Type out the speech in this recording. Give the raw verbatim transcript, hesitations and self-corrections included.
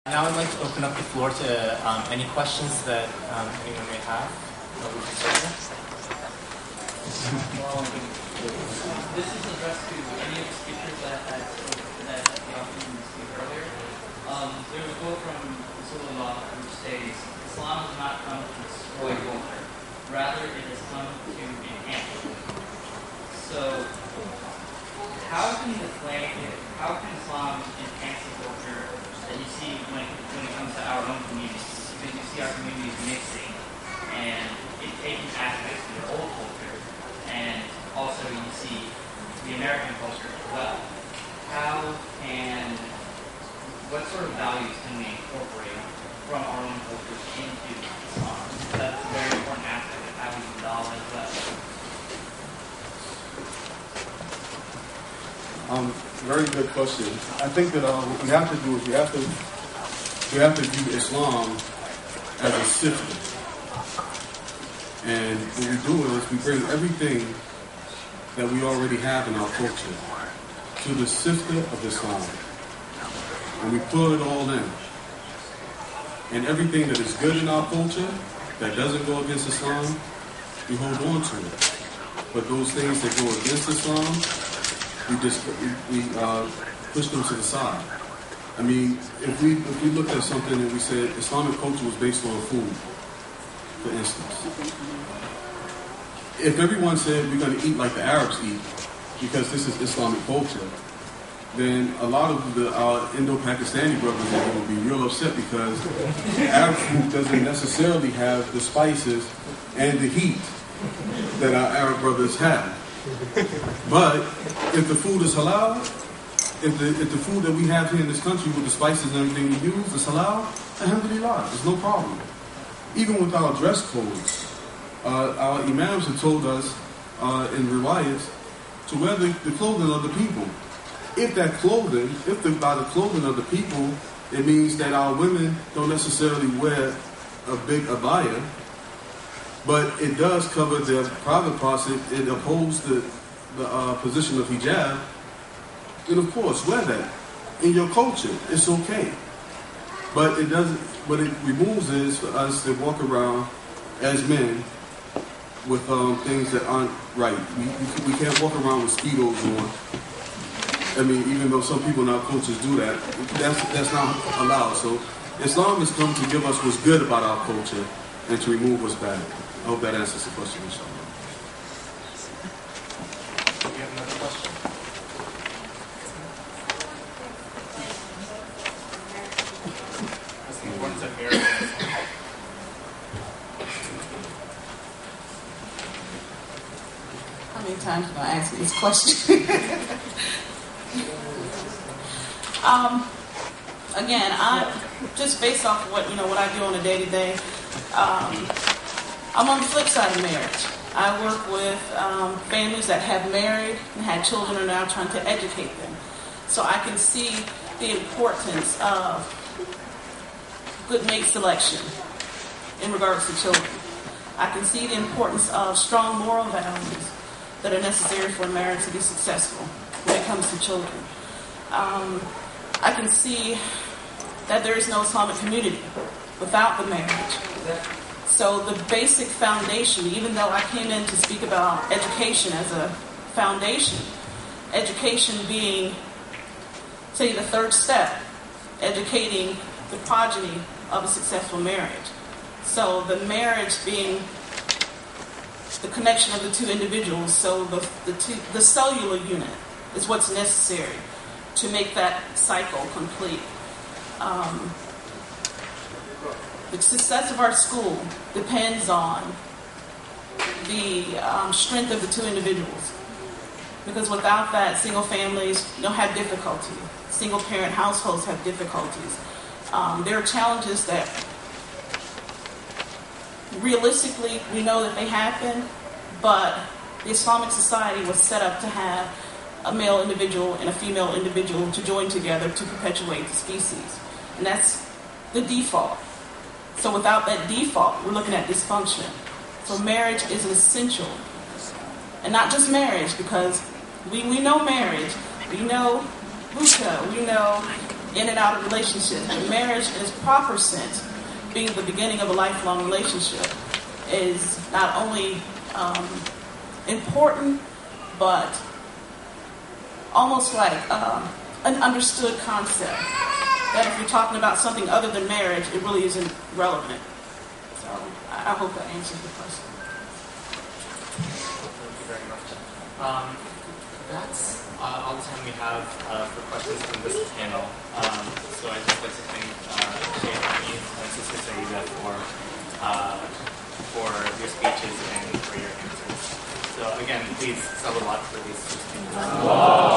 Now I'd like to open up the floor to um, any questions that um, anyone may have. Um, this is addressed to any of the speakers that had that the opportunity to speak earlier. Um, there's a quote from Rasulullah which states, "Islam has not come to destroy culture, rather it has come to enhance it." So, how can the claim, how can Islam enhance the culture that you see when, when it comes to our own communities? Because you see our communities mixing and it taking aspects of their old culture, and also you see the American culture as well. How can, what sort of values can we incorporate from our own cultures into Islam? That's a very important aspect of how we do Dawah as well. Um, very good question. I think that uh, what we have to do is we have to we have to view Islam as a sifter, and what we do is we bring everything that we already have in our culture to the sifter of Islam, and we pull it all in. And everything that is good in our culture that doesn't go against Islam, we hold on to it. But those things that go against Islam, we just we, we uh, push them to the side. I mean, if we if we looked at something and we said Islamic culture was based on food, for instance, if everyone said we're going to eat like the Arabs eat because this is Islamic culture, then a lot of the uh, Indo-Pakistani brothers are going to be real upset because Arab food doesn't necessarily have the spices and the heat that our Arab brothers have. But if the food is halal, if the if the food that we have here in this country with the spices and everything we use is halal, alhamdulillah, there's no problem. Even with our dress codes, uh, our imams have told us uh, in riwayats to wear the, the clothing of the people. If that clothing, if the, by the clothing of the people, it means that our women don't necessarily wear a big abaya, but it does cover their private parts. It, it upholds the, the uh, position of hijab. And of course, wear that. In your culture, it's okay. But it doesn't, what it removes is for us to walk around as men with um, things that aren't right. We, we, we can't walk around with Speedos on. I mean, even though some people in our cultures do that, that's, that's not allowed. So Islam has come to give us what's good about our culture and to remove what's bad. I hope that answers the question, inshallah. Do you have another question? What's the importance of marriage? How many times am I asking this question? um, again, I just based off of what you know what I do on a day to day. I'm on the flip side of marriage. I work with um, families that have married and had children and are now trying to educate them. So I can see the importance of good mate selection in regards to children. I can see the importance of strong moral values that are necessary for a marriage to be successful when it comes to children. Um, I can see that there is no Islamic community without the marriage. So the basic foundation, even though I came in to speak about education as a foundation, education being, say, the third step, educating the progeny of a successful marriage. So the marriage being the connection of the two individuals, so the the, two, the cellular unit is what's necessary to make that cycle complete. Um, The success of our school depends on the um, strength of the two individuals. Because without that, single families you know, have difficulty. Single parent households have difficulties. Um, there are challenges that realistically we know that they happen, but the Islamic society was set up to have a male individual and a female individual to join together to perpetuate the species. And that's the default. So without that default, we're looking at dysfunction. So marriage is an essential. And not just marriage, because we, we know marriage. We know buka. We know in and out of relationships. But marriage, in its proper sense, being the beginning of a lifelong relationship, is not only um, important, but almost like um, an understood concept. That if you're talking about something other than marriage, it really isn't relevant. So I, I hope that answers the question. Thank you very much. Um, that's uh, all the time we have uh, for questions from this panel. Um, so I'd just like to thank uh, Shay Hani and Sister Saida for, uh, for your speeches and for your answers. So again, please salawat for these speakers.